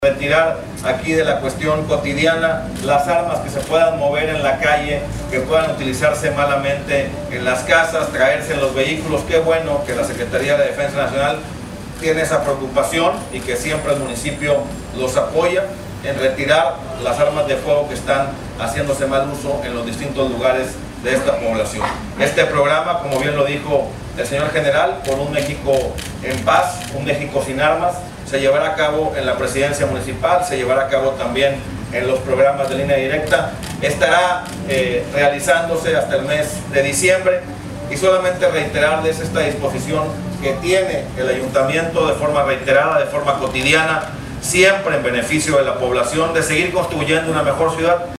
Retirar aquí de la cuestión cotidiana las armas que se puedan mover en la calle, que puedan utilizarse malamente en las casas, traerse en los vehículos. Qué bueno que la Secretaría de Defensa Nacional tiene esa preocupación y que siempre el municipio los apoya en retirar las armas de fuego que están haciéndose mal uso en los distintos lugares de esta población. Este programa, como bien lo dijo el señor general, por un México en paz, un México sin armas, se llevará a cabo en la presidencia municipal, se llevará a cabo también en los programas de línea directa, estará realizándose hasta el mes de diciembre, y solamente reiterarles esta disposición que tiene el ayuntamiento de forma reiterada, de forma cotidiana, siempre en beneficio de la población, de seguir construyendo una mejor ciudad.